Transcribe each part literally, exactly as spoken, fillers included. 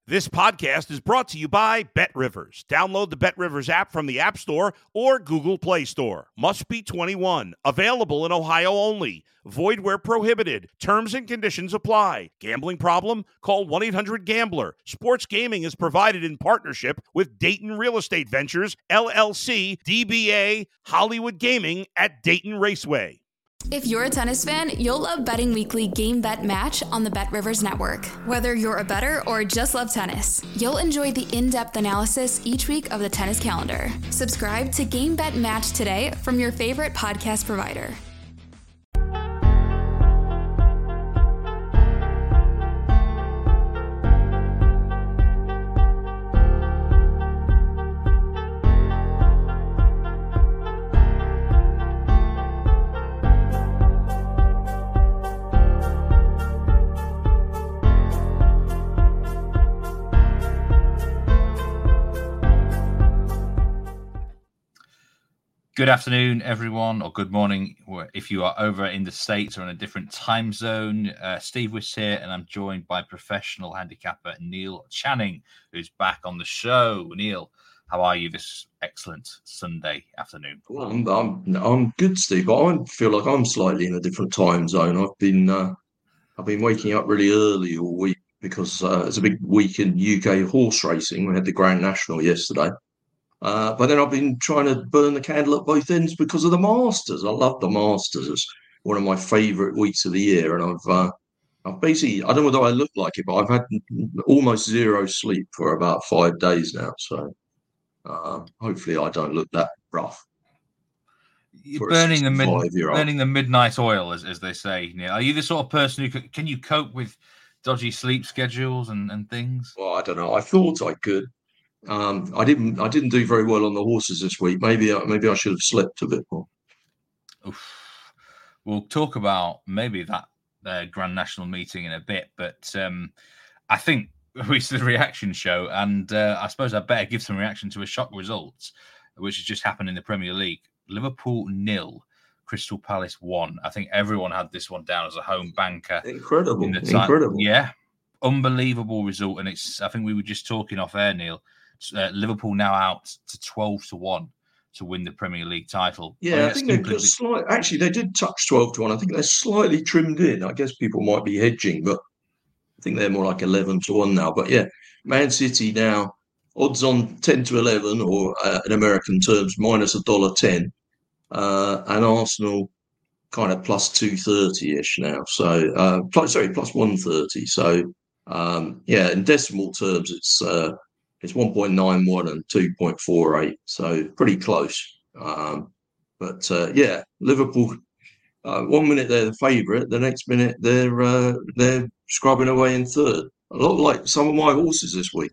This podcast is brought to you by BetRivers. Download the BetRivers app from the App Store or Google Play Store. Must be twenty-one. Available in Ohio only. Void where prohibited. Terms and conditions apply. Gambling problem? Call one eight hundred gambler. Sports gaming is provided in partnership with Dayton Real Estate Ventures, L L C, D B A, Hollywood Gaming at Dayton Raceway. If you're a tennis fan, you'll love Betting Weekly Game Bet Match on the BetRivers Network. Whether you're a bettor or just love tennis, you'll enjoy the in-depth analysis each week of the tennis calendar. Subscribe to Game Bet Match today from your favorite podcast provider. Good afternoon, everyone, or good morning, if you are over in the States or in a different time zone. Uh, Steve Wiss here, and I'm joined by professional handicapper Neil Channing, who's back on the show. Neil, how are you this excellent Sunday afternoon? Well, I'm, I'm, I'm good, Steve, but I feel like I'm slightly in a different time zone. I've been uh, I've been waking up really early all week because uh, it's a big week in U K horse racing. We had the Grand National yesterday. Uh, but then I've been trying to burn the candle at both ends because of the Masters. I love the Masters. It's one of my favourite weeks of the year. And I've uh, I've basically, I don't know whether I look like it, but I've had almost zero sleep for about five days now. So uh, hopefully I don't look that rough. You're burning the, mid, burning the midnight oil, as, as they say, Neil. Are you the sort of person who can, can you cope with dodgy sleep schedules and, and things? Well, I don't know. I thought I could. Um, I didn't. I didn't do very well on the horses this week. Maybe. Maybe I should have slept a bit more. Oof. We'll talk about maybe that uh, Grand National meeting in a bit, but um, I think it's the reaction show, and uh, I suppose I better give some reaction to a shock result, which has just happened in the Premier League. Liverpool nil, Crystal Palace one. I think everyone had this one down as a home banker. Incredible. In the time. Incredible. Yeah, unbelievable result, and it's. I think we were just talking off air, Neil. Uh, Liverpool now out to twelve to one to win the Premier League title. Yeah, I, I think they've got slight. Actually, they did touch twelve to one. I think they're slightly trimmed in. I guess people might be hedging, but I think they're more like eleven to one now. But yeah, Man City now odds on ten to eleven, or uh, in American terms, minus a dollar ten, uh, and Arsenal kind of plus two thirty ish now. So uh, plus, sorry, plus one thirty. So um, yeah, in decimal terms, it's. Uh, It's one point nine one and two point four eight, so pretty close. Um, but uh, yeah, Liverpool. Uh, one minute they're the favourite, the next minute they're uh, they're scrubbing away in third. A lot like some of my horses this week.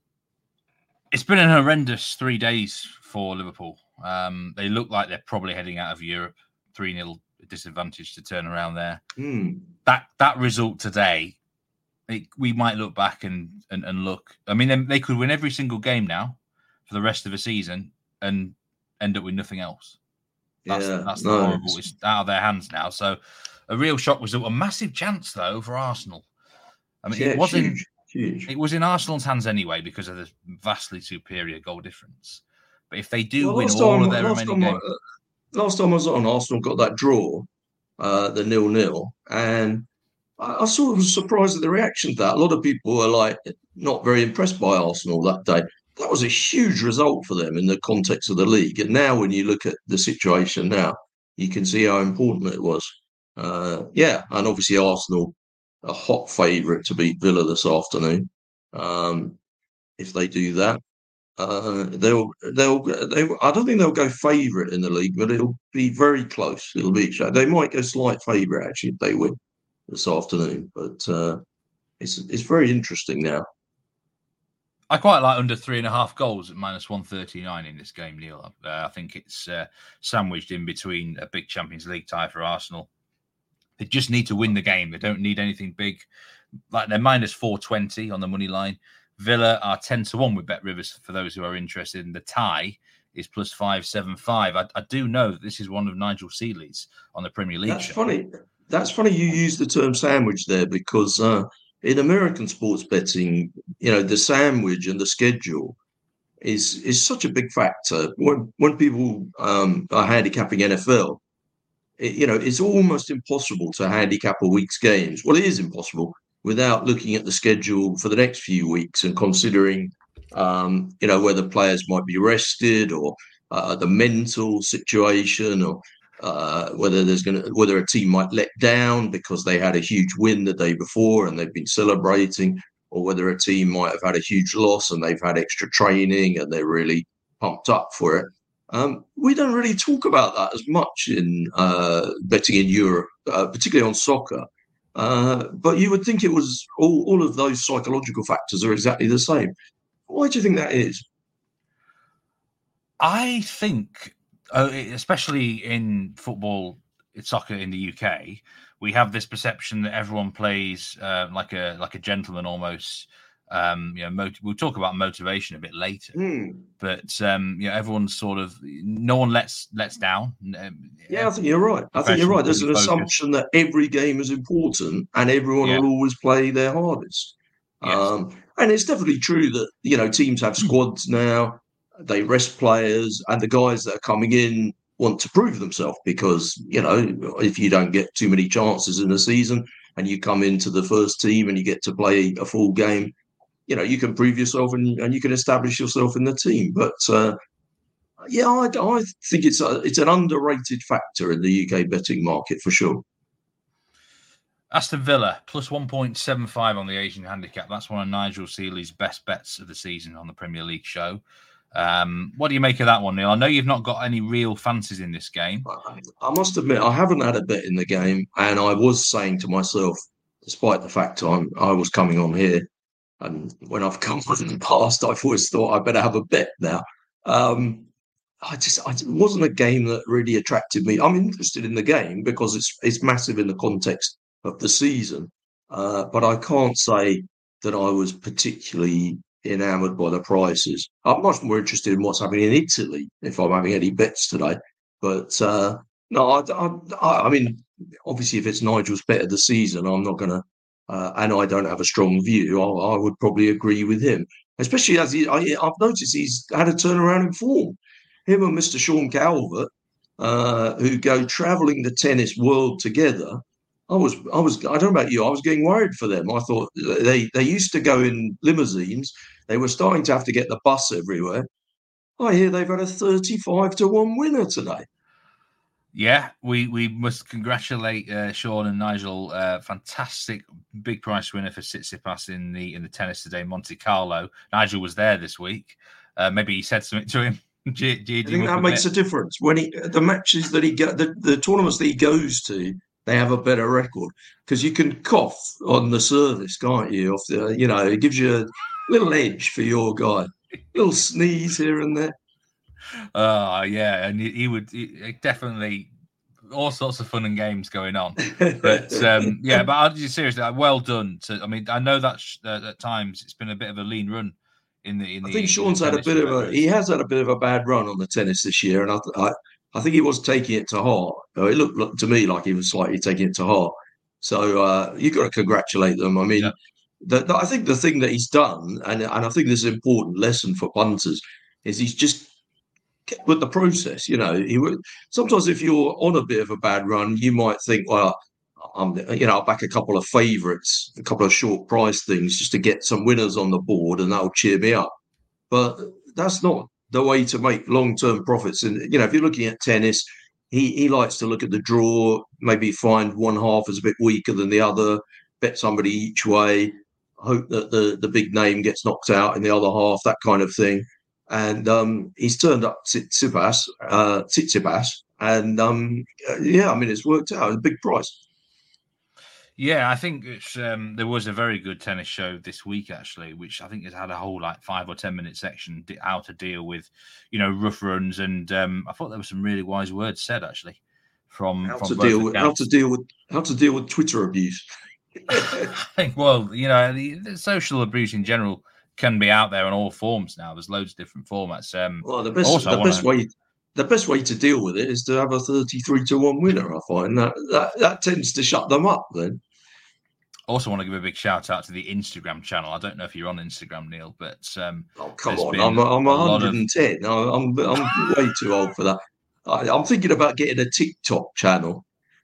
It's been an horrendous three days for Liverpool. Um, they look like they're probably heading out of Europe. three nil disadvantage to turn around there. Mm. That that result today. It, we might look back and, and, and look. I mean, they, they could win every single game now for the rest of the season and end up with nothing else. That's, yeah, that's no, the horrible. It's... it's out of their hands now. So a real shock result. A massive chance, though, for Arsenal. I mean, yeah, it wasn't. Huge, huge. It was in Arsenal's hands anyway because of the vastly superior goal difference. But if they do well, win all time, of their remaining games... I, uh, last time I was on, Arsenal got that draw, uh, the nil-nil, and I sort of was surprised at the reaction to that. A lot of people were like not very impressed by Arsenal that day. That was a huge result for them in the context of the league. And now when you look at the situation now, you can see how important it was. Uh, yeah, and obviously Arsenal, a hot favourite to beat Villa this afternoon. Um, if they do that, uh, they'll they'll they. I don't think they'll go favourite in the league, but it'll be very close. It'll be they might go slight favourite actually if they win this afternoon, but uh, it's it's very interesting now. I quite like under three and a half goals at minus one thirty nine in this game, Neil. Uh, I think it's uh, sandwiched in between a big Champions League tie for Arsenal. They just need to win the game. They don't need anything big. Like they're minus four twenty on the money line. Villa are ten to one with BetRivers for those who are interested. And the tie is plus five seven five. I, I do know that this is one of Nigel Seeley's on the Premier League. That's show. funny. That's funny you use the term sandwich there because uh, in American sports betting, you know, the sandwich and the schedule is is such a big factor. When when people um, are handicapping N F L, it, you know, it's almost impossible to handicap a week's games. Well, it is impossible without looking at the schedule for the next few weeks and considering, um, you know, whether players might be rested or uh, the mental situation, or uh, whether there's going to whether a team might let down because they had a huge win the day before and they've been celebrating, or whether a team might have had a huge loss and they've had extra training and they're really pumped up for it. Um, we don't really talk about that as much in uh, betting in Europe, uh, particularly on soccer. Uh, but you would think it was all, all of those psychological factors are exactly the same. Why do you think that is? I think, uh, especially in football, soccer in the U K, we have this perception that everyone plays uh, like a like a gentleman almost. Um, you know, mot- we'll talk about motivation a bit later, mm. but um, you know, everyone's sort of no one lets lets down. Yeah, I think you're right. I think you're right. There's an focused. assumption that every game is important and everyone yeah. will always play their hardest. Yes. Um, and it's definitely true that, you know, teams have squads now. They rest players, and the guys that are coming in want to prove themselves because, you know, if you don't get too many chances in a season and you come into the first team and you get to play a full game, you know, you can prove yourself and, and you can establish yourself in the team. But, uh, yeah, I, I think it's a, it's an underrated factor in the U K betting market for sure. Aston Villa, plus one point seven five on the Asian handicap. That's one of Nigel Seeley's best bets of the season on the Premier League show. Um, what do you make of that one, Neil? I know you've not got any real fancies in this game. I, I must admit, I haven't had a bet in the game. And I was saying to myself, despite the fact I'm, I was coming on here, and when I've come on in the past, I've always thought I better have a bet now. Um, I just, I, it wasn't a game that really attracted me. I'm interested in the game because it's it's massive in the context of the season, uh, but I can't say that I was particularly enamoured by the prices. I'm much more interested in what's happening in Italy if I'm having any bets today. But uh, no, I, I, I mean, obviously, if it's Nigel's bet of the season, I'm not going to. Uh, and I don't have a strong view, I, I would probably agree with him, especially as he, I, I've noticed he's had a turnaround in form. Him and Mister Sean Calvert, uh, who go travelling the tennis world together. I was, I was, I don't know about you, I was getting worried for them. I thought they, they used to go in limousines. They were starting to have to get the bus everywhere. I hear they've had a thirty-five to one winner today. Yeah, we, we must congratulate uh, Sean and Nigel. Uh, fantastic big price winner for Tsitsipas in the in the tennis today, Monte Carlo. Nigel was there this week. Uh, maybe he said something to him. G- G- I think that makes a difference when he the matches that he go, the, the tournaments that he goes to, they have a better record because you can cough on the service, can't you? Off the, you know, it gives you a little edge for your guy, a little sneeze here and there. Oh, uh, yeah. And he, he would he, definitely all sorts of fun and games going on. But um, yeah, but I'll just seriously, well done. To, I mean, I know that uh, at times it's been a bit of a lean run in the. In the I think Sean's had a bit of a. He has had a bit of a bad run on the tennis this year, and I, I, I think he was taking it to heart. It looked, looked to me like he was slightly taking it to heart. So uh, you've got to congratulate them. I mean. Yeah. The, the, I think the thing that he's done, and, and I think this is an important lesson for punters, is he's just kept with the process. You know, he would sometimes if you're on a bit of a bad run, you might think, well, I'm, you know, I'll back a couple of favourites, a couple of short price things just to get some winners on the board, and that'll cheer me up. But that's not the way to make long-term profits. And you know, if you're looking at tennis, he he likes to look at the draw, maybe find one half is a bit weaker than the other, bet somebody each way. Hope that the, the big name gets knocked out in the other half, that kind of thing. And um, he's turned up Tsitsipas, uh, Tsitsipas, and um, yeah, I mean, it's worked out. It's a big price. Yeah, I think it's, um, there was a very good tennis show this week, actually, which I think has had a whole like five or ten minute section how to deal with, you know, rough runs. And um, I thought there were some really wise words said, actually, from how from to deal with how to deal with how to deal with Twitter abuse. I think, well, you know, the, the social abuse in general can be out there on all forms now. There's loads of different formats. Um, well, the best, the best wanna... way, the best way to deal with it is to have a thirty-three to one winner. I find that that, that tends to shut them up. Then Also want to give a big shout out to the Instagram channel. I don't know if you're on Instagram, Neil, but um, oh come on, I'm I'm one hundred ten. Of... I'm I'm way too old for that. I, I'm thinking about getting a TikTok channel.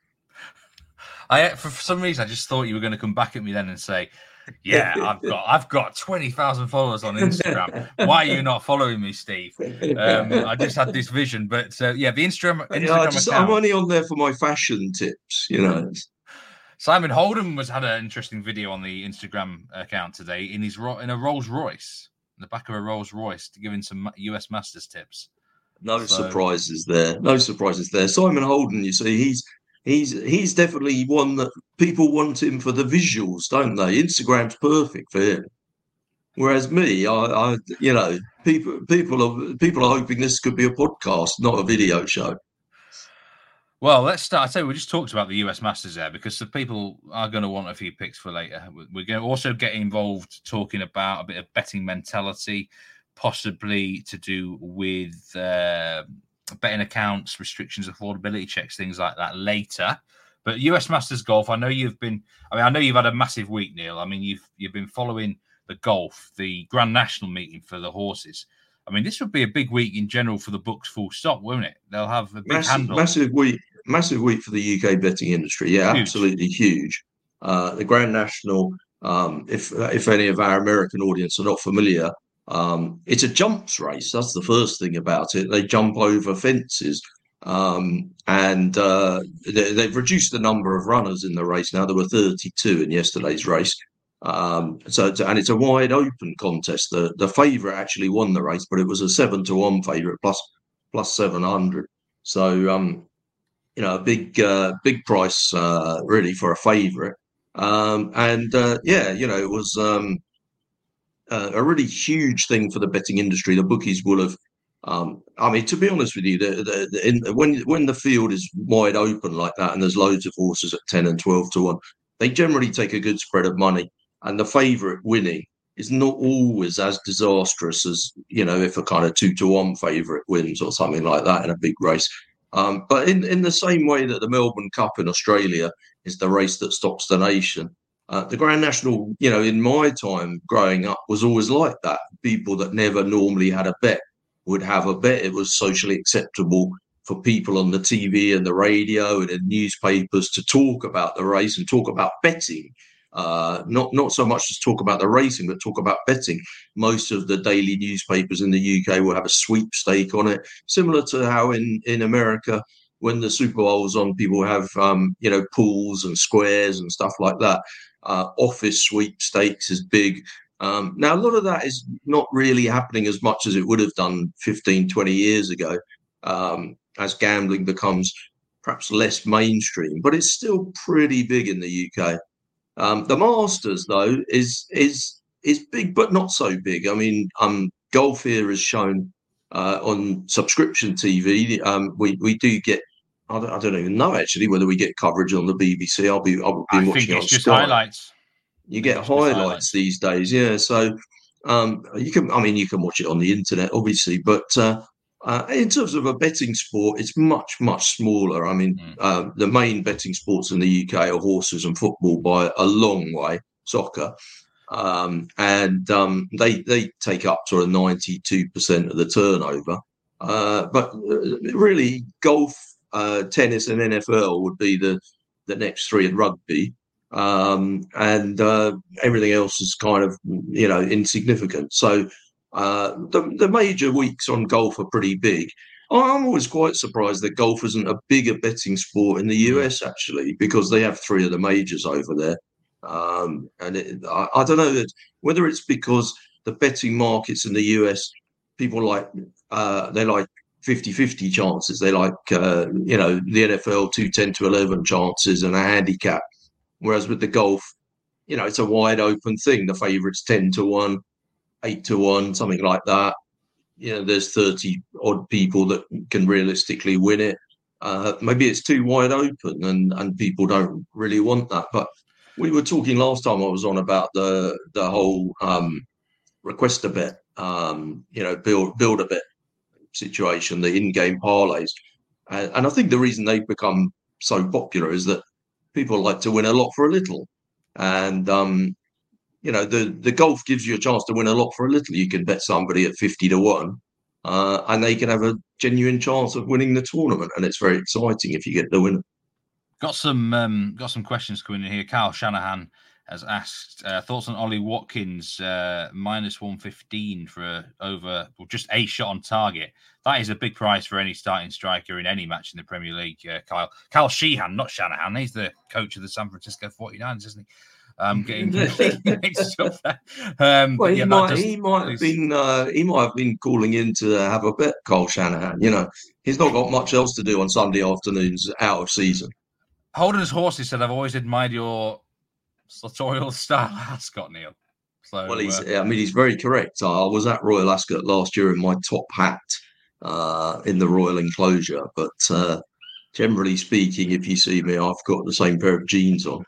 I for some reason I just thought you were going to come back at me then and say, "Yeah, I've got I've got twenty thousand followers on Instagram. Why are you not following me, Steve?" Um, I just had this vision, but uh, yeah, the Instagram. Instagram yeah, I just, account, I'm only on there for my fashion tips, you know. Simon Holden was had an interesting video on the Instagram account today in his in a Rolls Royce, in the back of a Rolls Royce, to giving some U S Masters tips. No so, surprises there. No surprises there. Simon Holden, you see, he's he's he's definitely one that people want him for the visuals, don't they? Instagram's perfect for him. Whereas me, I, I you know, people people are people are hoping this could be a podcast, not a video show. Well, let's start. I say we just talked about the U S Masters there because the people are going to want a few picks for later. We're going to also get involved talking about a bit of betting mentality, possibly to do with uh, betting accounts, restrictions, affordability checks, things like that later. But U S Masters golf, I know you've been. I mean, I know you've had a massive week, Neil. I mean, you've you've been following the golf, the Grand National meeting for the horses. I mean, this would be a big week in general for the books, full stop, won't it? They'll have a big massive, handle. Massive week, massive week for the U K betting industry. Yeah, huge. Absolutely huge. Uh, the Grand National, um, if if any of our American audience are not familiar, um, it's a jumps race. That's the first thing about it. They jump over fences. Um, and uh, they, they've reduced the number of runners in the race now. There were thirty-two in yesterday's race. Um, so, it's, and it's a wide open contest. The the favourite actually won the race, but it was a seven to one favourite plus plus seven hundred. So, um, you know, a big uh, big price uh, really for a favourite. Um, and uh, yeah, you know, it was um, uh, a really huge thing for the betting industry. The bookies will have. Um, I mean, to be honest with you, the, the, the, in, when when the field is wide open like that, and there's loads of horses at ten and twelve to one, they generally take a good spread of money. And the favourite winning is not always as disastrous as, you know, if a kind of two to one favourite wins or something like that in a big race. Um, but in, in the same way that the Melbourne Cup in Australia is the race that stops the nation, uh, the Grand National, you know, in my time growing up was always like that. People that never normally had a bet would have a bet. It was socially acceptable for people on the T V and the radio and in newspapers to talk about the race and talk about betting. Uh, not not so much to talk about the racing, but talk about betting. Most of the daily newspapers in the U K will have a sweepstake on it, similar to how in, in America, when the Super Bowl's on, people have um, you know pools and squares and stuff like that. Uh, office sweepstakes is big. Um, now, a lot of that is not really happening as much as it would have done fifteen, twenty years ago, um, as gambling becomes perhaps less mainstream, but it's still pretty big in the U K. Um, the Masters, though, is is is big, but not so big. I mean, um, Golf here is shown uh, on subscription T V. Um, we we do get. I don't, I don't even know actually whether we get coverage on the B B C. I'll be I'll be I watching think it's on just Sky. highlights. You get it's highlights, highlights these days, yeah. So um, you can. I mean, you can watch it on the internet, obviously, but. Uh, Uh, in terms of a betting sport, it's much, much smaller. I mean, mm. uh, the main betting sports in the U K are horses and football by a long way, soccer. Um, and um, they they take up sort of ninety-two percent of the turnover. Uh, but really, golf, uh, tennis and N F L would be the, the next three, in rugby. Um, and uh, everything else is kind of, you know, insignificant. So Uh, the, the major weeks on golf are pretty big. I'm always quite surprised that golf isn't a bigger betting sport in the U S, actually, because they have three of the majors over there. Um, and it, I, I don't know that whether it's because the betting markets in the U S, people like, uh, they like fifty-fifty chances. They like, uh, you know, the N F L two ten to eleven chances and a handicap. Whereas with the golf, you know, it's a wide open thing. The favourite's ten to one. Eight to one, something like that. You know, there's thirty odd people that can realistically win it. Uh, maybe it's too wide open, and and people don't really want that. But we were talking last time I was on about the the whole um, request a bet, um, you know, build build a bet situation, the in-game parlays, and, and I think the reason they've become so popular is that people like to win a lot for a little. And, um, you know, the, the golf gives you a chance to win a lot for a little. You can bet somebody at fifty to one, uh, and they can have a genuine chance of winning the tournament. And it's very exciting if you get the winner. Got some um, got some questions coming in here. Kyle Shanahan has asked uh, thoughts on Ollie Watkins uh, minus one fifteen for a, over well, just a shot on target. That is a big price for any starting striker in any match in the Premier League. Uh, Kyle Kyle Sheehan, not Shanahan. He's the coach of the San Francisco forty-niners, isn't he? Um, getting mixed up there. Um, well, he, yeah, might, just, he might have been uh, he might have been calling in to have a bet, Kyle Shanahan. You know, he's not got much else to do on Sunday afternoons out of season. Holden's Horses said, "I've always admired your sartorial style, Scott Neil." So, well, he's, uh, I mean, he's very correct. I was at Royal Ascot last year in my top hat uh, in the Royal Enclosure, but uh, generally speaking, if you see me, I've got the same pair of jeans on.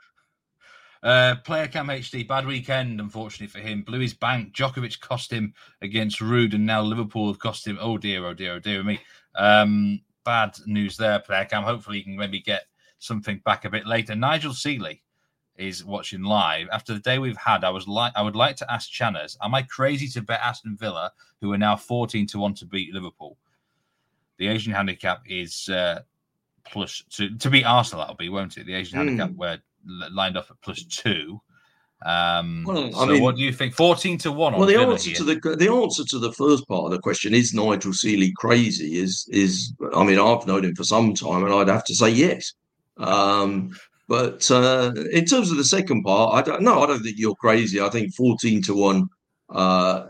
Uh, Player Cam H D, bad weekend, unfortunately for him. Blew his bank. Djokovic cost him against Ruud, and now Liverpool have cost him. Oh dear, oh dear, oh dear me. Um, bad news there, Player Cam. Hopefully, you can maybe get something back a bit later. Nigel Seeley is watching live. After the day we've had, I was like, I would like to ask Channers, am I crazy to bet Aston Villa, who are now fourteen to one to beat Liverpool? The Asian handicap is uh, plus two. To beat Arsenal, that'll be, won't it? The Asian mm. handicap were lined up at plus two. Um, well, I so mean, what do you think? fourteen to one. Well, the Villa answer here. to the the answer to the first part of the question is Nigel Seeley crazy? Is is I mean, I've known him for some time, and I'd have to say yes. Um, but uh, in terms of the second part, I don't no, I don't think you're crazy. I think fourteen to one uh,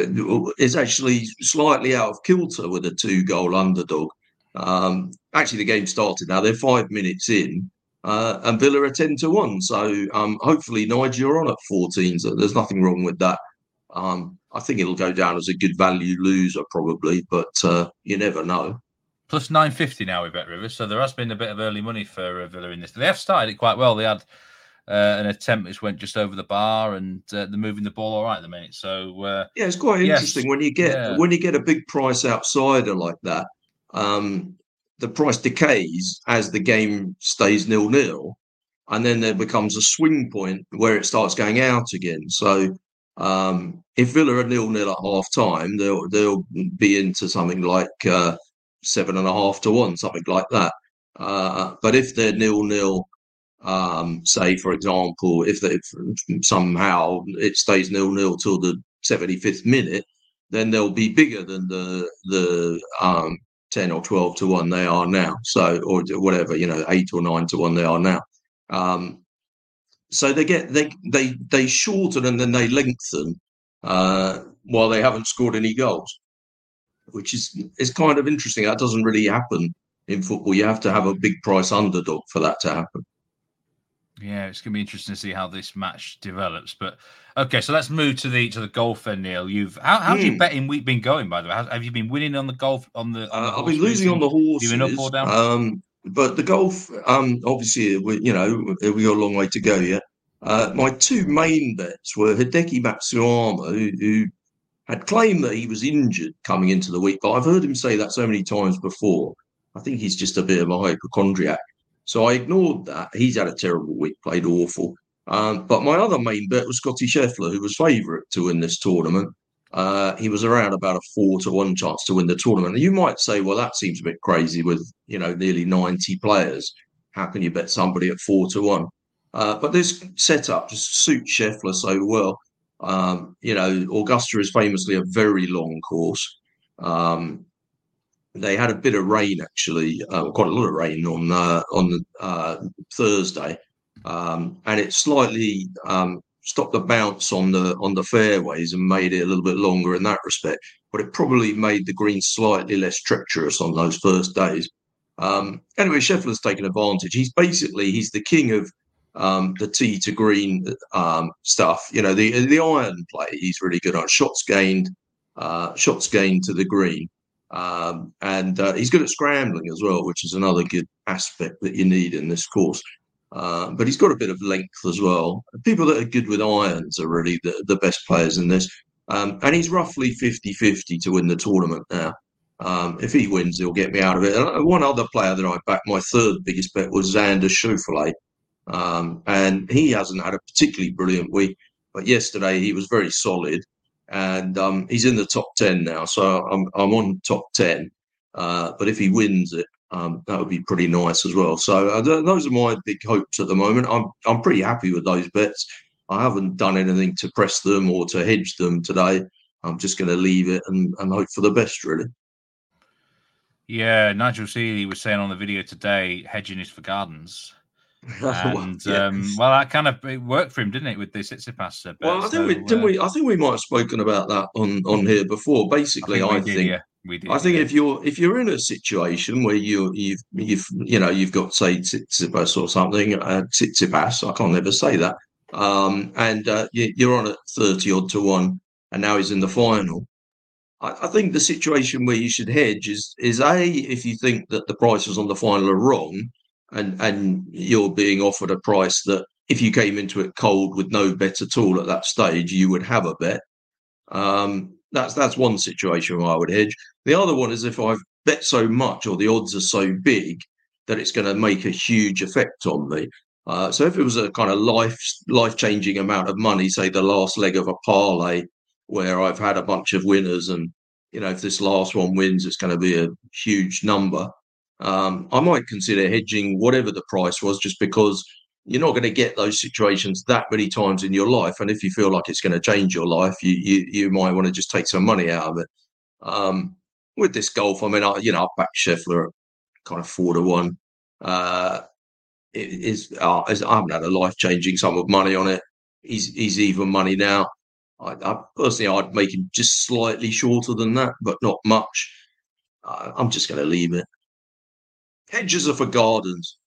is actually slightly out of kilter with a two goal underdog. Um, actually, the game started now. They're five minutes in. Uh, and Villa are ten to one. So um, hopefully, Nigel, you're on at fourteen. So there's nothing wrong with that. Um, I think it'll go down as a good value loser, probably, but uh, you never know. Plus nine fifty now with Bet Rivers. So there has been a bit of early money for uh, Villa in this. They have started it quite well. They had uh, an attempt which went just over the bar, and uh, they're moving the ball all right at the minute. So uh, yeah, it's quite yes, interesting when you get yeah. when you get a big price outsider like that. Um, the price decays as the game stays nil-nil, and then there becomes a swing point where it starts going out again. So um, if Villa are nil-nil at half-time, they'll, they'll be into something like uh, seven and a half to one, something like that. Uh, but if they're nil-nil, um, say, for example, if, they, if somehow it stays nil-nil till the seventy-fifth minute, then they'll be bigger than the the um, ten or twelve to one they are now. So, or whatever, you know, eight or nine to one they are now. Um, so they get they they they shorten and then they lengthen uh, while they haven't scored any goals, which is is kind of interesting. That doesn't really happen in football. You have to have a big price underdog for that to happen. Yeah, it's going to be interesting to see how this match develops. But okay, so let's move to the to the golf then, Neil. You've how how's mm. your betting week been going, by the way? How, have you been winning on the golf on the? On the uh, I've been losing on the horses. You've been up or down? Um, but the golf, um, obviously, we, you know, we got a long way to go yet. Uh, my two main bets were Hideki Matsuyama, who, who had claimed that he was injured coming into the week, but I've heard him say that so many times before. I think he's just a bit of a hypochondriac. So I ignored that. He's had a terrible week, played awful. Um, but my other main bet was Scotty Scheffler, who was favourite to win this tournament. Uh, he was around about a four to one chance to win the tournament. And you might say, well, that seems a bit crazy with, you know, nearly ninety players. How can you bet somebody at four to one? Uh, but this setup just suits Scheffler so well. Um, you know, Augusta is famously a very long course. Um, They had a bit of rain, actually, uh, quite a lot of rain on uh, on uh, Thursday, um, and it slightly um, stopped the bounce on the on the fairways and made it a little bit longer in that respect. But it probably made the green slightly less treacherous on those first days. Um, anyway, Scheffler's taken advantage. He's basically he's the king of um, the tee to green um, stuff. You know, the the iron play. He's really good on shots gained, uh, shots gained to the green. Um, and uh, he's good at scrambling as well, which is another good aspect that you need in this course. Uh, but he's got a bit of length as well. People that are good with irons are really the, the best players in this. Um, and he's roughly fifty-fifty to win the tournament now. Um, if he wins, he'll get me out of it. And one other player that I backed, my third biggest bet was Xander Schauffele. Um, and he hasn't had a particularly brilliant week. But yesterday he was very solid, and um, he's in the top ten now. So I'm I'm on top ten. Uh, but if he wins it, um, that would be pretty nice as well. So uh, th- those are my big hopes at the moment. I'm I'm pretty happy with those bets. I haven't done anything to press them or to hedge them today. I'm just going to leave it and, and hope for the best, really. Yeah, Nigel Seeley was saying on the video today, hedging is for gardens. And well, yeah. um, well, that kind of it worked for him, didn't it, with the Tsitsipas bet? Well, I think so, we didn't uh, we. I think we might have spoken about that on, on here before. Basically, I think, I did, think yeah. we did. I think yeah. if you're if you're in a situation where you you've you've you know you've got say Tsitsipas or something, uh, Tsitsipas, I can't never say that, um, and uh, you, you're on at thirty odd to one, and now he's in the final. I, I think the situation where you should hedge is is a if you think that the prices on the final are wrong. And and you're being offered a price that if you came into it cold with no bet at all at that stage, you would have a bet. Um, that's that's one situation where I would hedge. The other one is if I've bet so much or the odds are so big that it's going to make a huge effect on me. Uh, so if it was a kind of life life changing amount of money, say the last leg of a parlay where I've had a bunch of winners, and you know if this last one wins, it's going to be a huge number. Um, I might consider hedging whatever the price was, just because you're not going to get those situations that many times in your life. And if you feel like it's going to change your life, you you, you might want to just take some money out of it. Um, with this golf, I mean, I, you know, I back Scheffler at kind of four to one. Uh, it is uh, I haven't had a life changing sum of money on it. He's he's even money now. I, I personally, I'd make him just slightly shorter than that, but not much. Uh, I'm just going to leave it. Hedges are for gardens.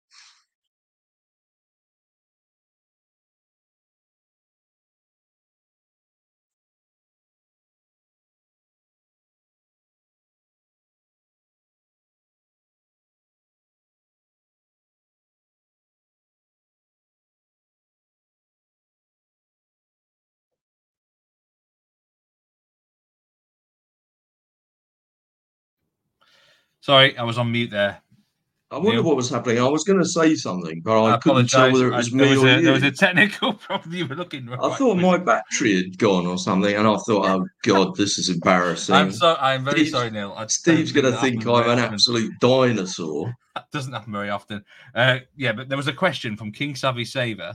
Sorry, I was on mute there. I wonder Neil? what was happening. I was going to say something, but I, I couldn't tell whether it was I, me was or a, you. There was a technical problem you were looking for. I thought my battery had gone or something, and I thought, oh, God, this is embarrassing. I'm, so, I'm very Steve's, sorry, Neil. I Steve's going to think I'm an absolute dinosaur. That doesn't happen very often. Uh, yeah, but there was a question from King Savvy Saver.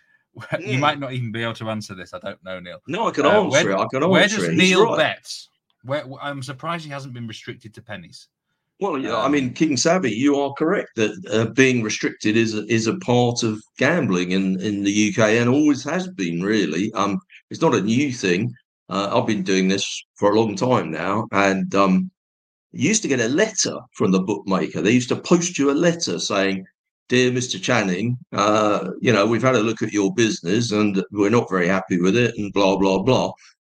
You mm. might not even be able to answer this. I don't know, Neil. No, I can uh, answer where, it. I can answer where does it. Neil right. bet? Where, I'm surprised he hasn't been restricted to pennies. Well, yeah, um, I mean, King Savvy, you are correct that uh, being restricted is a, is a part of gambling in, in the U K and always has been, really. Um, it's not a new thing. Uh, I've been doing this for a long time now, and um, you used to get a letter from the bookmaker. They used to post you a letter saying, "Dear Mister Channing, uh, you know, we've had a look at your business and we're not very happy with it," and blah, blah, blah.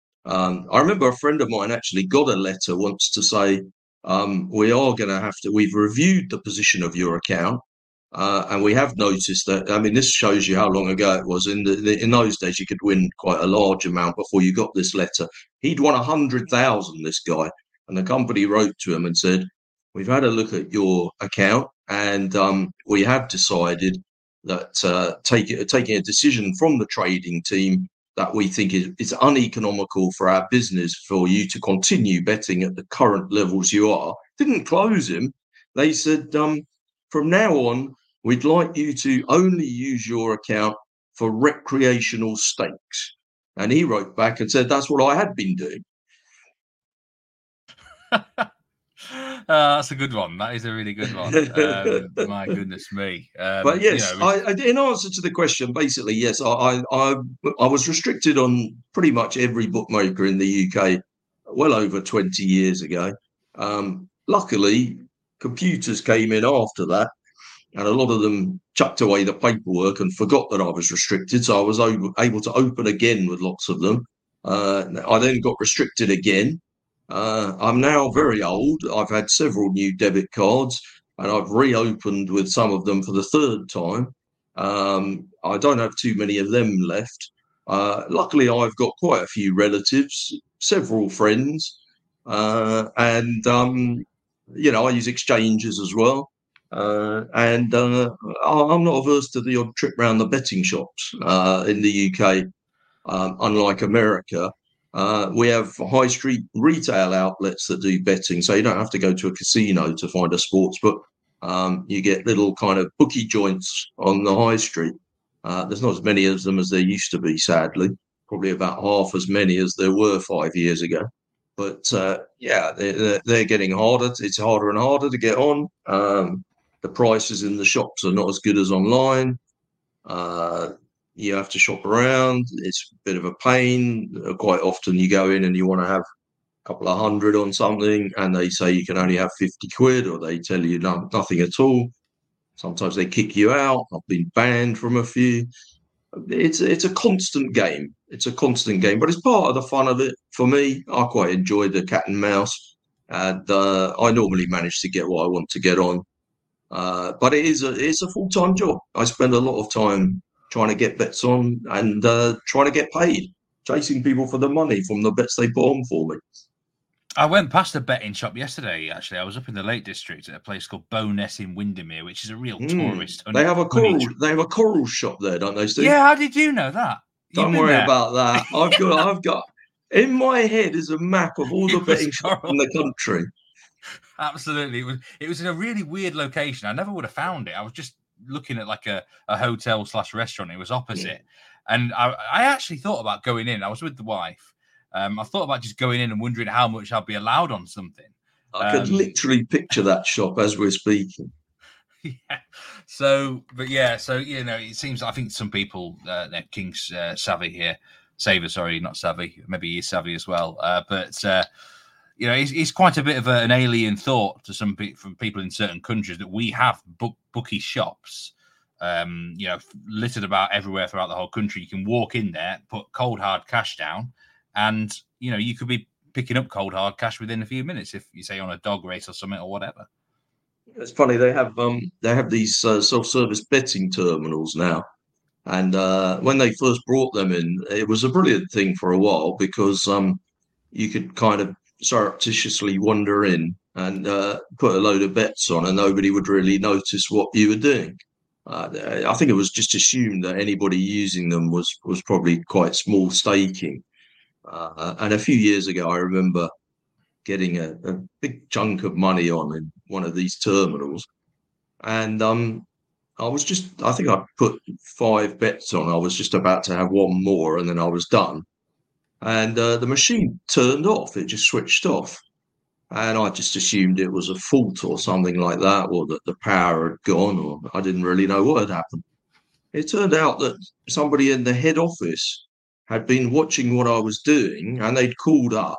Um, I remember a friend of mine actually got a letter once to say, Um, we are going to have to, we've reviewed the position of your account, uh, and we have noticed that, I mean, this shows you how long ago it was. In the, the, in those days, you could win quite a large amount before you got this letter. He'd won one hundred thousand, this guy, and the company wrote to him and said, "We've had a look at your account, and um, we have decided that uh, take, taking a decision from the trading team that we think is it's uneconomical for our business for you to continue betting at the current levels you are." Didn't close him. They said, um, from now on, we'd like you to only use your account for recreational stakes. And he wrote back and said, that's what I had been doing. Uh, that's a good one. That is a really good one. Um, my goodness me. Um, but yes, you know, I, I, in answer to the question, basically, yes, I, I I was restricted on pretty much every bookmaker in the U K well over twenty years ago. Um, luckily, computers came in after that, and a lot of them chucked away the paperwork and forgot that I was restricted. So I was able to open again with lots of them. Uh, I then got restricted again. Uh, I'm now very old. I've had several new debit cards, and I've reopened with some of them for the third time. Um, I don't have too many of them left. Uh, luckily, I've got quite a few relatives, several friends, uh, and, um, you know, I use exchanges as well. Uh, and uh, I'm not averse to the odd trip round the betting shops uh, in the U K. Um, unlike America, uh, we have high street retail outlets that do betting, so you don't have to go to a casino to find a sports book. Um, you get little kind of bookie joints on the high street. Uh, there's not as many of them as there used to be, sadly. Probably about half as many as there were five years ago. But uh, yeah, they're, they're getting harder. It's harder and harder to get on. Um, the prices in the shops are not as good as online. Uh, you have to shop around. It's a bit of a pain. Quite often you go in and you want to have a couple of hundred on something and they say you can only have fifty quid, or they tell you no, nothing at all. Sometimes they kick you out. I've been banned from a few. It's it's a constant game. It's a constant game, but it's part of the fun of it. For me, I quite enjoy the cat and mouse, and uh, I normally manage to get what I want to get on. Uh, but it is a it's a full time job. I spend a lot of time trying to get bets on and uh, trying to get paid, chasing people for the money from the bets they put on for me. I went past a betting shop yesterday, actually. I was up in the Lake District at a place called Bowness in Windermere, which is a real mm. tourist. They have a coral. They have a coral shop there, don't they, Steve? Yeah, how did you know that? You've don't worry there. about that. I've got. I've got. In my head is a map of all the betting shops in the country. Absolutely, it was. It was in a really weird location. I never would have found it. I was just looking at like a, a hotel slash restaurant. It was opposite, yeah. and I, I actually thought about going in. I was with the wife. Um, I thought about just going in and wondering how much I'd be allowed on something. I could um, literally picture that shop as we're speaking. Yeah. So, but yeah, so, you know, it seems, I think some people, uh, King's uh, savvy here, Saver, sorry, not savvy. Maybe he's savvy as well. Uh, but, uh, you know, it's, it's quite a bit of a, an alien thought to some pe- from people in certain countries that we have book, bookie shops, um, you know, littered about everywhere throughout the whole country. You can walk in there, put cold hard cash down, and, you know, you could be picking up cold hard cash within a few minutes if you say on a dog race or something or whatever. It's funny, they have um they have these uh, self-service betting terminals now, and uh, when they first brought them in, it was a brilliant thing for a while because um you could kind of surreptitiously wander in and uh, put a load of bets on, and nobody would really notice what you were doing. Uh, I think it was just assumed that anybody using them was was probably quite small staking. Uh, and a few years ago, I remember getting a, a big chunk of money on in one of these terminals. And um, I was just, I think I put five bets on. I was just about to have one more and then I was done. And uh, the machine turned off. It just switched off. And I just assumed it was a fault or something like that, or that the power had gone, or I didn't really know what had happened. It turned out that somebody in the head office had been watching what I was doing, and they'd called up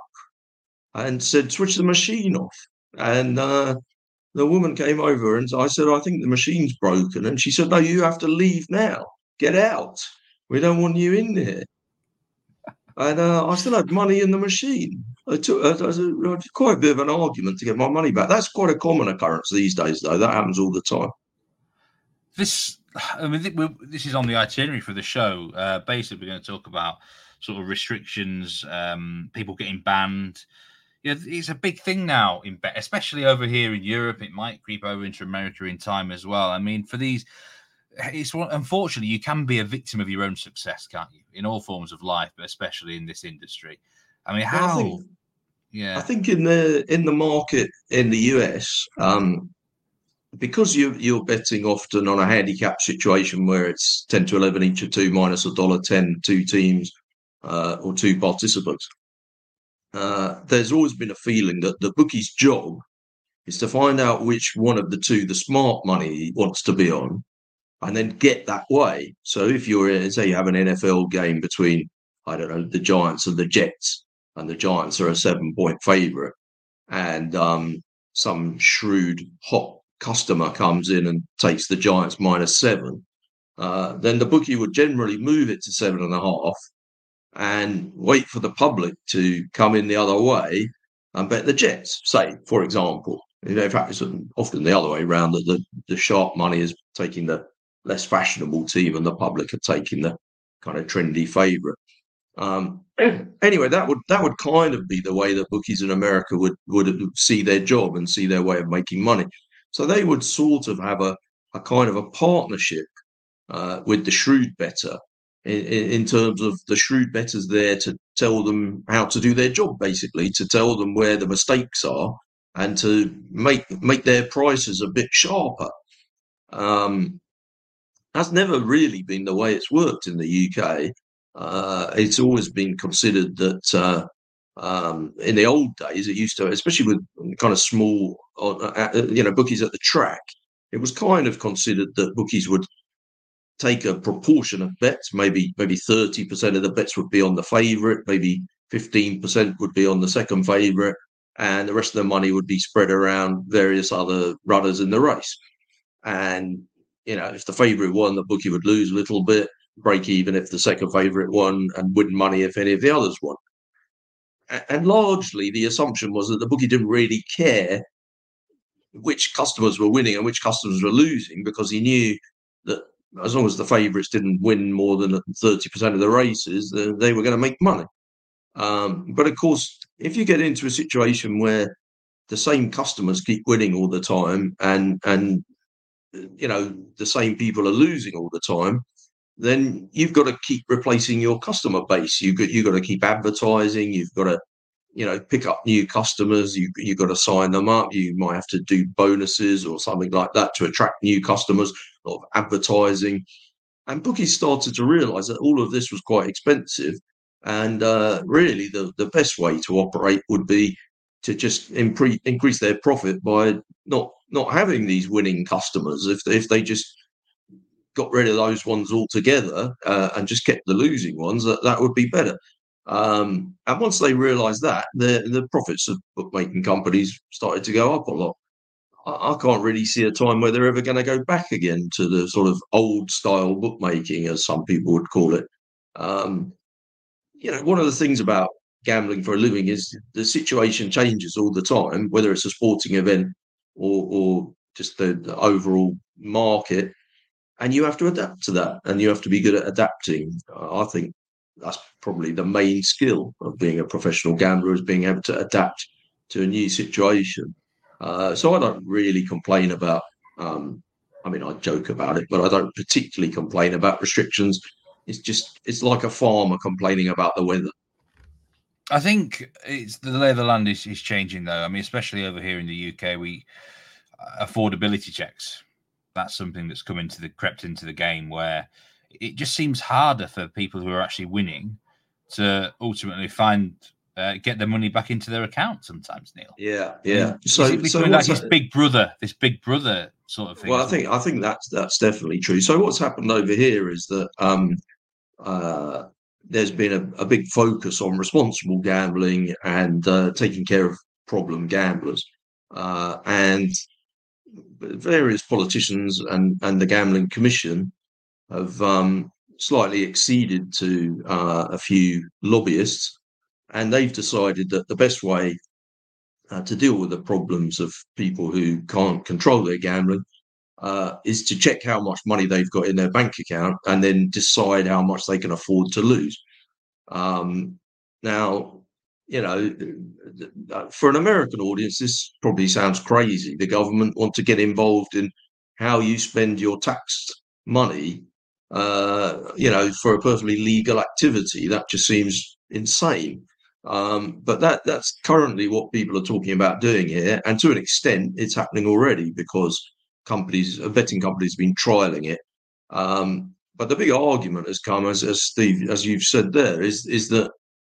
and said, switch the machine off. And uh, the woman came over and I said, I think the machine's broken. And she said, no, you have to leave now. Get out. We don't want you in there. And uh, I still had money in the machine. I took uh, I had quite a bit of an argument to get my money back. That's quite a common occurrence these days, though. That happens all the time. This, I mean, this is on the itinerary for the show. Uh, basically, we're going to talk about sort of restrictions, um, people getting banned. Yeah, it's a big thing now, in bet, especially over here in Europe. It might creep over into America in time as well. I mean, for these, it's unfortunately you can be a victim of your own success, can't you? In all forms of life, but especially in this industry. I mean, how? Well, I think, yeah, I think in the in the market in the U S, um, because you you're betting often on a handicap situation where it's ten to eleven each or two minus a dollar ten, two teams uh, or two participants. Uh, there's always been a feeling that the bookie's job is to find out which one of the two the smart money wants to be on and then get that way. So if you're, say, you have an N F L game between, I don't know, the Giants and the Jets, and the Giants are a seven-point favourite, and um, some shrewd, hot customer comes in and takes the Giants minus seven, uh, then the bookie would generally move it to seven and a half and wait for the public to come in the other way and bet the Jets, say, for example. You know, in fact, it's often the other way around, that the, the sharp money is taking the less fashionable team and the public are taking the kind of trendy favourite. Um, anyway, that would that would kind of be the way that bookies in America would, would see their job and see their way of making money. So they would sort of have a, a kind of a partnership uh, with the shrewd bettor in, in terms of the shrewd bettors there to tell them how to do their job, basically, to tell them where the mistakes are and to make make their prices a bit sharper. Um, that's never really been the way it's worked in the U K. Uh, it's always been considered that uh, um, in the old days, it used to, especially with kind of small, uh, you know, bookies at the track, it was kind of considered that bookies would take a proportion of bets. Maybe maybe thirty percent of the bets would be on the favourite, maybe fifteen percent would be on the second favourite, and the rest of the money would be spread around various other runners in the race. And, you know, if the favourite won, the bookie would lose a little bit, break even if the second favourite won, and win money if any of the others won. And largely the assumption was that the bookie didn't really care which customers were winning and which customers were losing, because he knew that as long as the favourites didn't win more than thirty percent of the races, they were going to make money. Um, but of course, if you get into a situation where the same customers keep winning all the time and, and you know, the same people are losing all the time, then you've got to keep replacing your customer base. You've got, you've got to keep advertising. You've got to, you know, pick up new customers. You, you've got to sign them up. You might have to do bonuses or something like that to attract new customers, a lot of advertising. And bookies started to realise that all of this was quite expensive. And uh, really, the, the best way to operate would be to just impre- increase their profit by not not having these winning customers. If if they just got rid of those ones altogether uh, and just kept the losing ones, that, that would be better. Um, and once they realised that, the the profits of bookmaking companies started to go up a lot. I, I can't really see a time where they're ever going to go back again to the sort of old style bookmaking, as some people would call it. Um, you know, one of the things about gambling for a living is the situation changes all the time, whether it's a sporting event or, or just the, the overall market, and you have to adapt to that, and you have to be good at adapting. I think that's probably the main skill of being a professional gambler, is being able to adapt to a new situation. Uh, so I don't really complain about, um, I mean, I joke about it, but I don't particularly complain about restrictions. It's just, it's like a farmer complaining about the weather. I think it's the lay of the land is, is changing, though. I mean, especially over here in the U K, we affordability checks. That's something that's come into the crept into the game, where it just seems harder for people who are actually winning to ultimately find uh, get their money back into their account sometimes, Neil. Yeah, yeah. And so, it's becoming so like this that? big brother, this big brother sort of thing. Well, I think I think that's that's definitely true. So what's happened over here is that um, uh, there's been a, a big focus on responsible gambling and uh, taking care of problem gamblers, uh, and various politicians and, and the Gambling Commission have um, slightly acceded to uh, a few lobbyists, and they've decided that the best way uh, to deal with the problems of people who can't control their gambling uh, is to check how much money they've got in their bank account and then decide how much they can afford to lose. Um, now, you know, for an American audience, this probably sounds crazy. The government want to get involved in how you spend your taxed money, uh, you know, for a perfectly legal activity. That just seems insane. Um, but that that's currently what people are talking about doing here. And to an extent, it's happening already, because companies, betting companies have been trialing it. Um, but the big argument has come, as, as Steve, as you've said there, is, is that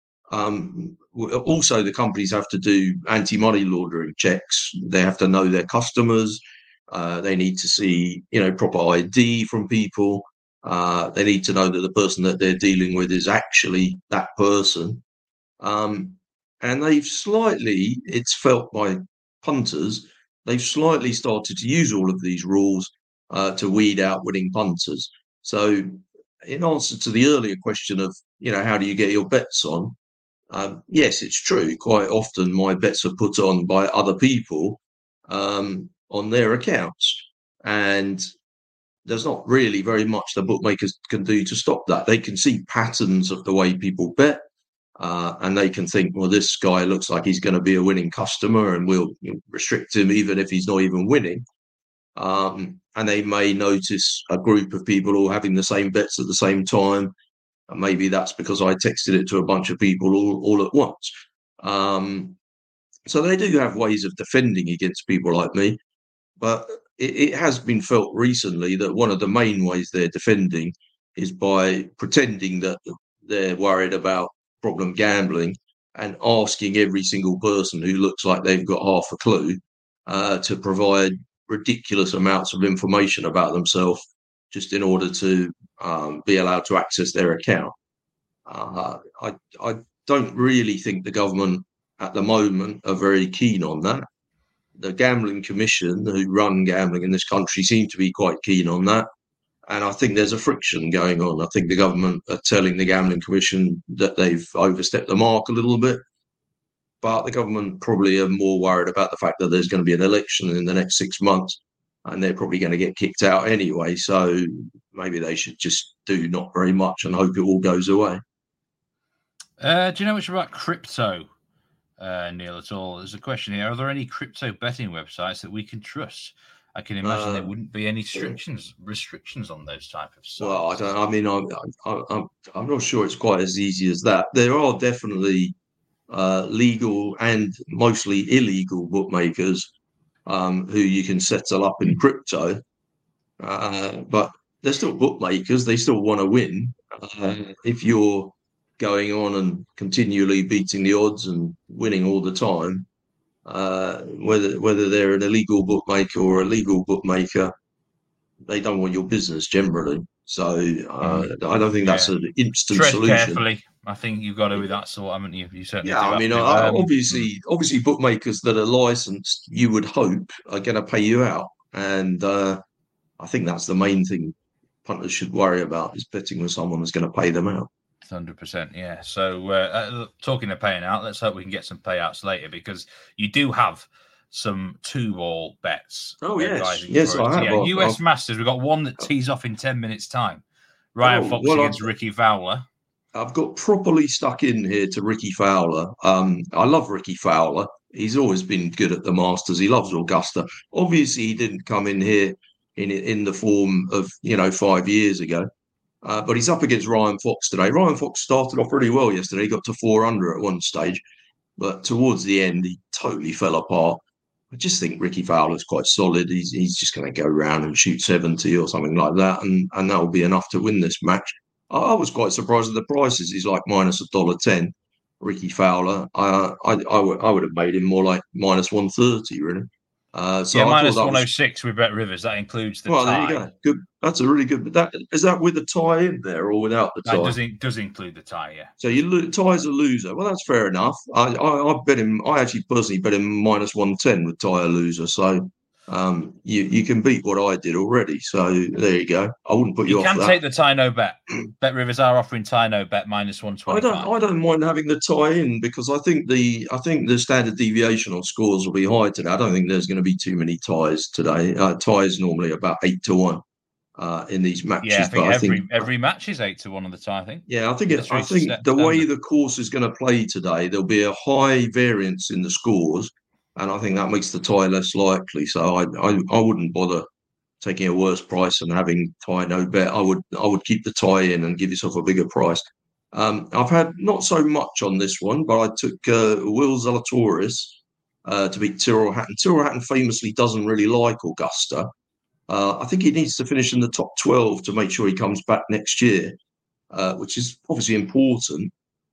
Um, also, the companies have to do anti-money laundering checks. They have to know their customers. Uh, they need to see, you know, proper I D from people. Uh, they need to know that the person that they're dealing with is actually that person. Um, and they've slightly, it's felt by punters, they've slightly started to use all of these rules uh, to weed out winning punters. So in answer to the earlier question of, you know, how do you get your bets on? Um, yes, it's true. Quite often my bets are put on by other people um, on their accounts. And there's not really very much the bookmakers can do to stop that. They can see patterns of the way people bet, uh, and they can think, well, this guy looks like he's going to be a winning customer, and we'll restrict him even if he's not even winning. Um, and they may notice a group of people all having the same bets at the same time. And maybe that's because I texted it to a bunch of people all, all at once. Um, so they do have ways of defending against people like me. But it, it has been felt recently that one of the main ways they're defending is by pretending that they're worried about problem gambling and asking every single person who looks like they've got half a clue uh, to provide ridiculous amounts of information about themselves just in order to um, be allowed to access their account. Uh, I, I don't really think the government at the moment are very keen on that. The Gambling Commission, who run gambling in this country, seem to be quite keen on that. And I think there's a friction going on. I think the government are telling the Gambling Commission that they've overstepped the mark a little bit. But the government probably are more worried about the fact that there's going to be an election in the next six months and they're probably going to get kicked out anyway. So maybe they should just do not very much and hope it all goes away. Uh, do you know much about crypto, uh, Neil, at all? There's a question here. Are there any crypto betting websites that we can trust? I can imagine uh, there wouldn't be any restrictions restrictions on those type of sites. Well, I don't. I mean, I'm I'm I'm not sure it's quite as easy as that. There are definitely uh, legal and mostly illegal bookmakers um, who you can settle up in crypto, uh, but they're still bookmakers. They still want to win. Uh, if you're going on and continually beating the odds and winning all the time, uh, whether whether they're an illegal bookmaker or a legal bookmaker, they don't want your business generally. So uh, mm. I don't think that's yeah. an instant Tread solution. Carefully. I think you've got to be that sort, haven't you? You certainly. Yeah, I mean, to, um, um, obviously, obviously, bookmakers that are licensed, you would hope, are going to pay you out, and uh, I think that's the main thing punters should worry about: is betting with someone that's going to pay them out. one hundred percent, yeah. So, uh, talking of paying out, let's hope we can get some payouts later because you do have some two-ball bets. Oh, yes. Yes, I have. Yeah, U S I've... Masters, we've got one that tees off in ten minutes' time. Ryan oh, Fox well, against I've... Ricky Fowler. I've got properly stuck in here to Ricky Fowler. Um, I love Ricky Fowler. He's always been good at the Masters. He loves Augusta. Obviously, he didn't come in here in in the form of, you know, five years ago. Uh, but he's up against Ryan Fox today. Ryan Fox started off really well yesterday. He got to four under at one stage. But towards the end, he totally fell apart. I just think Ricky Fowler's quite solid. He's he's just going to go around and shoot seventy or something like that. And, and that will be enough to win this match. I, I was quite surprised at the prices. He's like minus one dollar ten, Ricky Fowler. Uh, I, I, w- I would have made him more like minus one thirty, really. Uh, so yeah, I minus one oh six was... with Bet Rivers. That includes the well, tie. Well, there you go. Good. That's a really good. But that is that with the tie in there or without the tie? That does, in, does include the tie, yeah. So you lo- tie's a loser. Well, that's fair enough. I, I, I bet him. I actually personally bet him minus one ten with tie a loser. So um, you you can beat what I did already. So there you go. I wouldn't put you, you off. You can that. take the tie no bet. Bet Rivers are offering tie no bet minus one twenty. I don't. I don't mind having the tie in because I think the I think the standard deviation on scores will be high today. I don't think there's going to be too many ties today. Uh, ties normally about eight to one uh, in these matches. Yeah, I think but every I think, every match is eight to one on the tie. I think. Yeah, I think it, I think the way the course is going to play today, there'll be a high variance in the scores, and I think that makes the tie less likely. So I I, I wouldn't bother taking a worse price and having tie no bet. I would I would keep the tie in and give yourself a bigger price. Um, I've had not so much on this one, but I took uh, Will Zalatoris uh, to beat Tyrrell Hatton. Tyrrell Hatton famously doesn't really like Augusta. Uh, I think he needs to finish in the top twelve to make sure he comes back next year, uh, which is obviously important.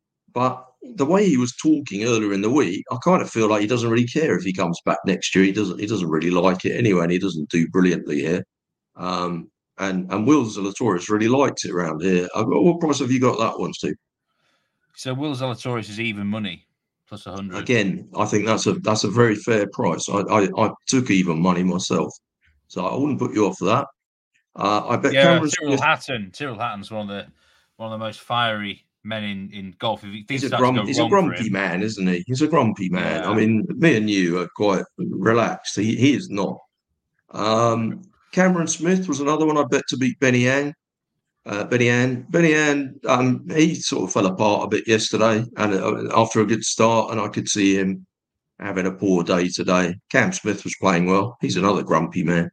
But the way he was talking earlier in the week, I kind of feel like he doesn't really care if he comes back next year. He doesn't. He doesn't really like it anyway, and he doesn't do brilliantly here. Um, and and Will Zalatoris really likes it around here. What price have you got that one, Steve? So Will Zalatoris is even money plus a hundred. Again, I think that's a that's a very fair price. I I, I took even money myself, so I wouldn't put you off for that. Uh, I bet yeah, Cameron Tyrrell Smith... Hatton. Tyrrell Hatton's one of the one of the most fiery men in, in golf. If he he's a, grum, he's a grumpy man, isn't he? He's a grumpy man. Yeah. I mean, me and you are quite relaxed. He he is not. Um, Cameron Smith was another one I bet to beat Benny Ang. Uh, Benny Ang, Benny Ang, um, he sort of fell apart a bit yesterday, and uh, after a good start, and I could see him having a poor day today. Cam Smith was playing well. He's another grumpy man.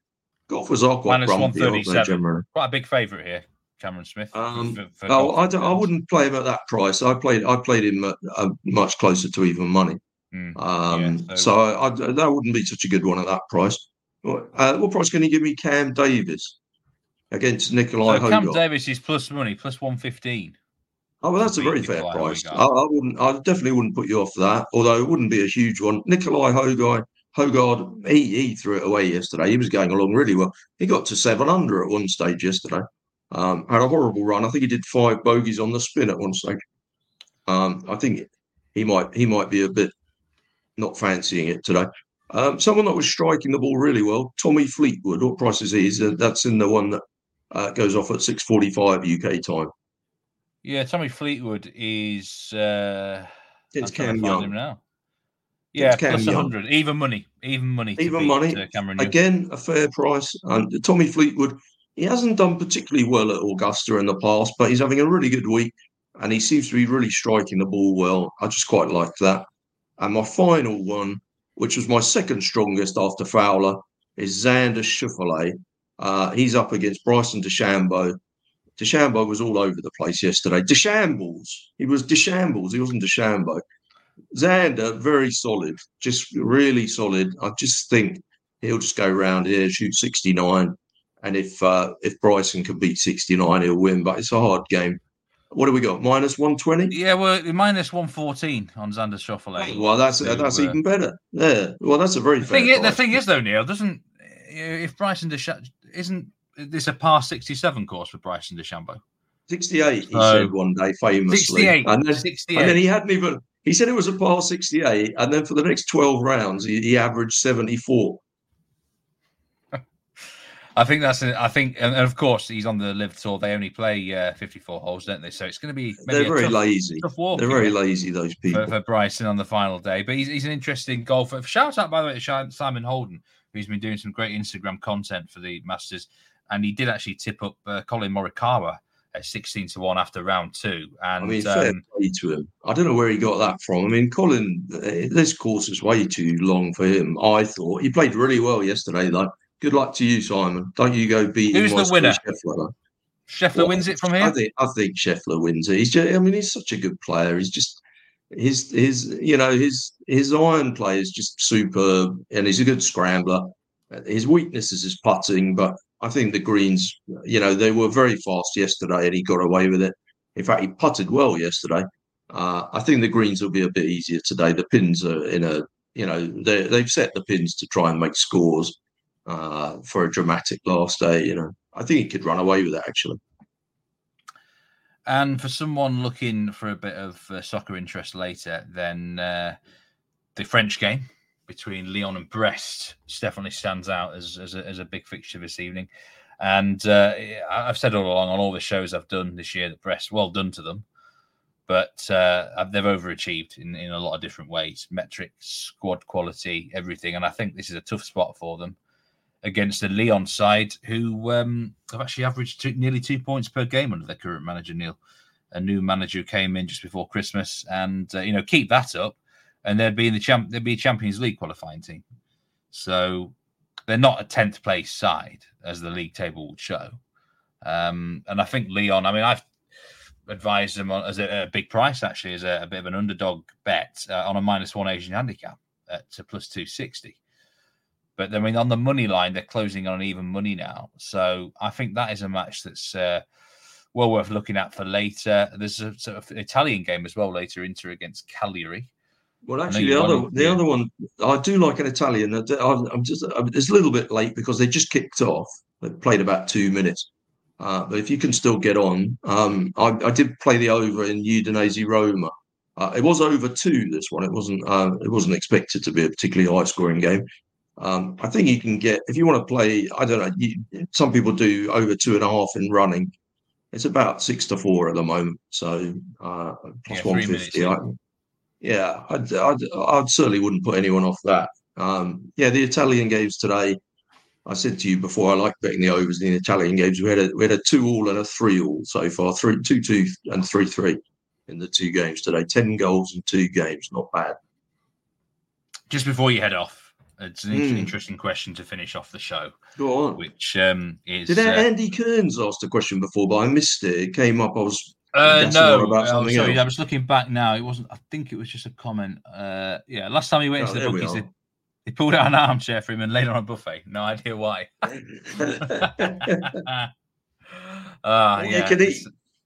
Golfers are quite grumpy, aren't they, generally? Quite a big favourite here, Cameron Smith. Um, for, for oh, I, don't, I wouldn't play him at that price. I played I played him at, uh, much closer to even money. Mm, um, yeah, so so I, I, that wouldn't be such a good one at that price. Uh, what price can you give me Cam Davis against Nikolai so Hogarth? Cam Davis is plus money, plus one fifteen. Oh, well, that's a very fair price. I, I wouldn't. I definitely wouldn't put you off that, although it wouldn't be a huge one. Nikolai Hogarth, Hogarth he, he threw it away yesterday. He was going along really well. He got to seven under at one stage yesterday. Um, had a horrible run. I think he did five bogeys on the spin at one stage. Um, I think he might he might be a bit not fancying it today. Um, someone that was striking the ball really well, Tommy Fleetwood. What price is he? Is uh, that's in the one that uh, goes off at six forty-five U K time. Yeah, Tommy Fleetwood is. Uh, it's Cam Young him now. Yeah, plus one hundred, even money, even money, to even beat, money. Uh, Cameron Again, a fair price. And Tommy Fleetwood, he hasn't done particularly well at Augusta in the past, but he's having a really good week, and he seems to be really striking the ball well. I just quite like that. And my final one, which was my second strongest after Fowler, is Xander Schauffele. Uh, he's up against Bryson DeChambeau. DeChambeau was all over the place yesterday. DeChambles. He was DeChambles. He wasn't DeChambeau. Xander, very solid. Just really solid. I just think he'll just go around here, shoot sixty-nine. And if uh, if Bryson can beat sixty-nine, he'll win. But it's a hard game. What do we got? minus one twenty? Yeah, well, minus one fourteen on Xander Schauffele. Well, that's so, that's uh, even better. Yeah. Well, that's a very the fair thing is, The thing is, though, Neil, doesn't if Bryson DeChambeau isn't this a par sixty-seven course for Bryson DeChambeau? sixty-eight, he uh, said one day famously. sixty-eight. And then, sixty-eight. And then he hadn't even. He said it was a par sixty-eight, and then for the next twelve rounds, he, he averaged seventy-four. I think that's. I think, and of course, he's on the Live Tour. They only play uh, fifty-four holes, don't they? So it's going to be. They're very tough, lazy. Tough walk, They're very lazy. Those people. For, for Bryson on the final day, but he's he's an interesting golfer. Shout out, by the way, to Simon Holden, who's been doing some great Instagram content for the Masters, and he did actually tip up uh, Colin Morikawa at sixteen to one after round two. And I mean, fair um, play to him. I don't know where he got that from. I mean, Colin, this course is way too long for him. I thought he played really well yesterday, though. Good luck to you, Simon. Don't you go beating Who's the winner? Scheffler. Scheffler well, wins it from here? I think I think Scheffler wins it. He's just, I mean, he's such a good player. He's just his his you know his his iron play is just superb, and he's a good scrambler. His weakness is his putting, but I think the greens, you know, they were very fast yesterday, and he got away with it. In fact, he putted well yesterday. Uh, I think the greens will be a bit easier today. The pins are in a, you know, they they've set the pins to try and make scores. Uh, for a dramatic last day, you know, I think he could run away with it actually. And for someone looking for a bit of uh, soccer interest later, then uh, the French game between Lyon and Brest definitely stands out as as a, as a big fixture this evening. And uh, I've said all along on all the shows I've done this year that Brest, well done to them, but uh, they've overachieved in, in a lot of different ways: metrics, squad quality, everything. And I think this is a tough spot for them against the Lyon side, who um, have actually averaged two, nearly two points per game under their current manager, Neil. A new manager who came in just before Christmas, and uh, you know, keep that up, and they'd be in the champ. They'd be a Champions League qualifying team. So they're not a tenth place side, as the league table would show. Um, and I think Lyon. I mean, I've advised them on, as a, a big price, actually, as a, a bit of an underdog bet uh, on a minus one Asian handicap at uh, plus two sixty. But I mean, on the money line, they're closing on even money now. So I think that is a match that's uh, well worth looking at for later. There's a sort of Italian game as well later, Inter against Cagliari. Well, actually, the other the yeah. other one, I do like an Italian. I'm just it's a little bit late because they just kicked off. They played about two minutes. Uh, but if you can still get on, um, I, I did play the over in Udinese Roma. Uh, it was over two. This one, it wasn't. Uh, it wasn't expected to be a particularly high scoring game. Um, I think you can get, if you want to play, I don't know, you, some people do over two and a half in running. It's about six to four at the moment. So uh, plus yeah, one fifty. I, yeah, I'd, I'd, I'd certainly wouldn't put anyone off that. Um, yeah, the Italian games today, I said to you before, I like betting the overs in the Italian games. We had a, we had a two all and a three all so far, three, two, two and three, three in the two games today. ten goals in two games, not bad. Just before you head off, It's an mm. interesting question to finish off the show. Go on. Which um, is... Did uh, Andy Kearns ask a question before, but I missed it. It came up. I was... Uh, no, about something sorry, else. I was looking back now. It wasn't... I think it was just a comment. Uh, yeah, last time he went oh, into the bookies, they, they pulled out an armchair for him and laid on a buffet. No idea why. uh, well, yeah, you can eat.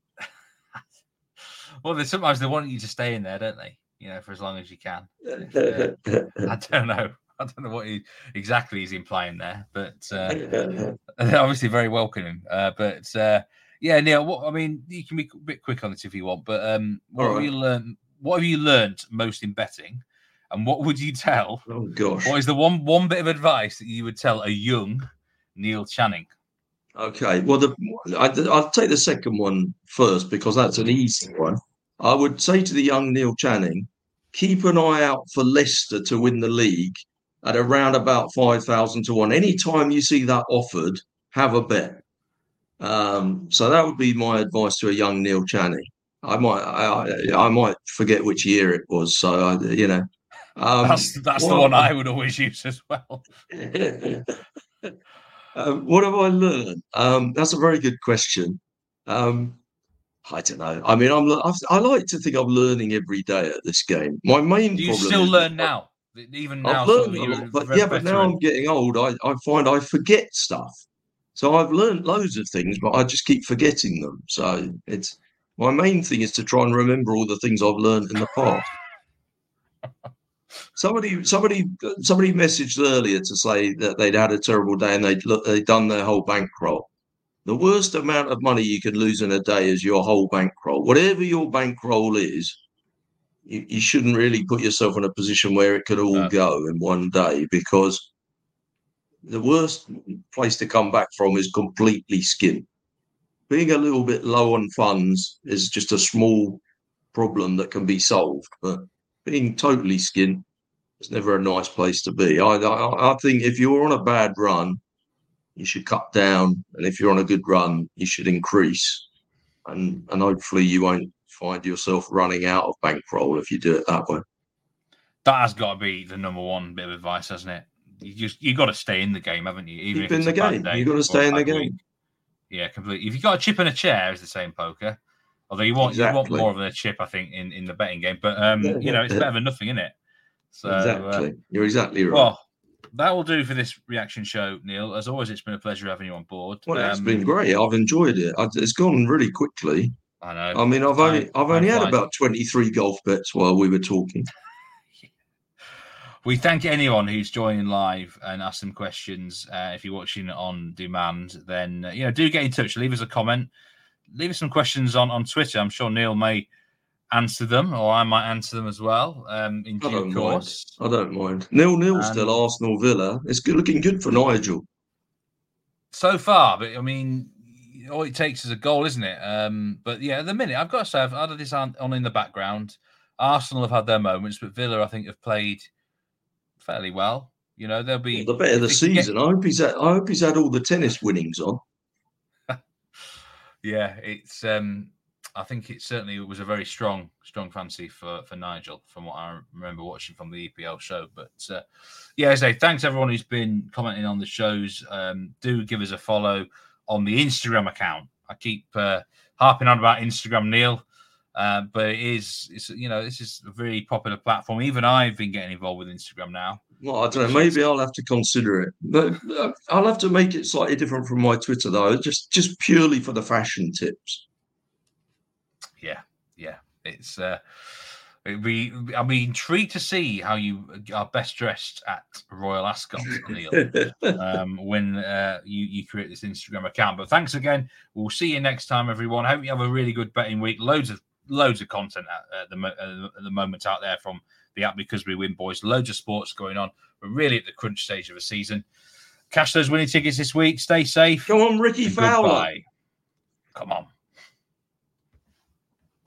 Well, they, sometimes they want you to stay in there, don't they? You know, for as long as you can. Uh, I don't know. I don't know what he exactly he's implying there, but uh, obviously very welcoming. Uh, but uh, yeah, Neil, what I mean, you can be a bit quick on this if you want. But um, what All have right. you learned? What have you learned most in betting? And what would you tell? Oh gosh, what is the one one bit of advice that you would tell a young Neil Channing? Okay, well, the, I, I'll take the second one first because that's an easy one. I would say to the young Neil Channing, keep an eye out for Leicester to win the league at around about five thousand to one. Anytime you see that offered, have a bet. Um, so that would be my advice to a young Neil Channing. I might, I, I might forget which year it was. So I, you know, um, that's that's well, the one I would always use as well. um, what have I learned? Um, that's a very good question. Um, I don't know. I mean, I'm. I've, I like to think I'm learning every day at this game. My main Do you problem still is learn now, even now. I've learned a lot, but yeah, but now I'm getting old. I, I find I forget stuff. So I've learned loads of things, but I just keep forgetting them. So it's my main thing is to try and remember all the things I've learned in the past. somebody, somebody, somebody messaged earlier to say that they'd had a terrible day and they'd they'd done their whole bankroll. The worst amount of money you can lose in a day is your whole bankroll. Whatever your bankroll is, you, you shouldn't really put yourself in a position where it could all no. go in one day, because the worst place to come back from is completely skint. Being a little bit low on funds is just a small problem that can be solved, but being totally skint is never a nice place to be. I, I, I think if you're on a bad run, you should cut down, and if you're on a good run, you should increase, and and hopefully you won't find yourself running out of bankroll if you do it that way. That has got to be the number one bit of advice, hasn't it? You just you got to stay in the game, haven't you? Even Keep if it's in the game. You got to stay in the game. Week. Yeah, completely. If you got a chip and a chair, as they say in poker, although you want exactly. you want more of a chip, I think, in, in the betting game. But um, yeah, you know, it's better than nothing, isn't it? So exactly, uh, you're exactly right. Well, that will do for this reaction show, Neil. As always, it's been a pleasure having you on board. Well, um, it's been great. I've enjoyed it. It's gone really quickly. I know. I mean, I've only I've only had about twenty-three golf bets while we were talking. We thank anyone who's joining live and ask them questions. Uh, if you're watching on demand, then uh, you know, do get in touch. Leave us a comment. Leave us some questions on, on Twitter. I'm sure Neil may answer them, or I might answer them as well. Um, in due course, mind. I don't mind. Nil nil um, still. Arsenal Villa. It's good, looking good for Nigel so far. But I mean, all it takes is a goal, isn't it? Um, but yeah, at the minute, I've got to say, I've had this on, on in the background. Arsenal have had their moments, but Villa, I think, have played fairly well. You know, they'll be well, the better the season. Get... I hope he's had, I hope he's had all the tennis winnings on. Yeah, it's. Um, I think it certainly was a very strong, strong fancy for, for Nigel, from what I remember watching from the E P L show. But uh, yeah, as I say, thanks everyone who's been commenting on the shows. Um, do give us a follow on the Instagram account. I keep uh, harping on about Instagram, Neil, uh, but it is, it's, you know, this is a very popular platform. Even I've been getting involved with Instagram now. Well, I don't know. Maybe I'll have to consider it. But I'll have to make it slightly different from my Twitter, though, just just purely for the fashion tips. Yeah, yeah. It's uh, it'd be, I'll be intrigued to see how you are best dressed at Royal Ascot, Neil, um, when uh, you, you create this Instagram account. But thanks again. We'll see you next time, everyone. Hope you have a really good betting week. Loads of loads of content at, at, the, at the moment out there from the app Because We Win boys. Loads of sports going on. We're really at the crunch stage of the season. Cash those winning tickets this week. Stay safe. Come on, Ricky Fowler. Goodbye. Come on.